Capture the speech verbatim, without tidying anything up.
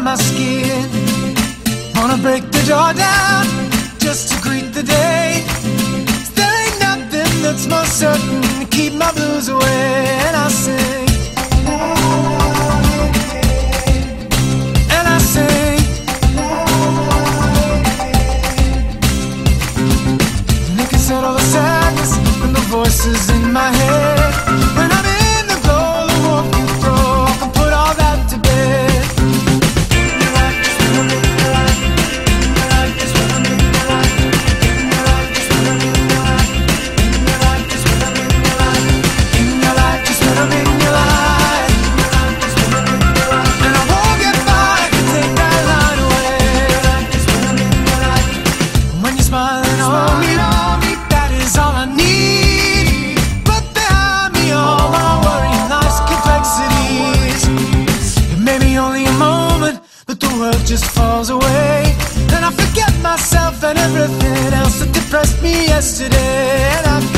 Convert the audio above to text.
my skin. Wanna break the door down just to greet the day. There ain't nothing that's more certain to keep my blues away. And I sing, and I sing, and I can settle the sadness and the voices in my head. When I'm in the glow, the warmth you throw, I can put all that to bed. Just falls away, and I forget myself and everything else that depressed me yesterday. And I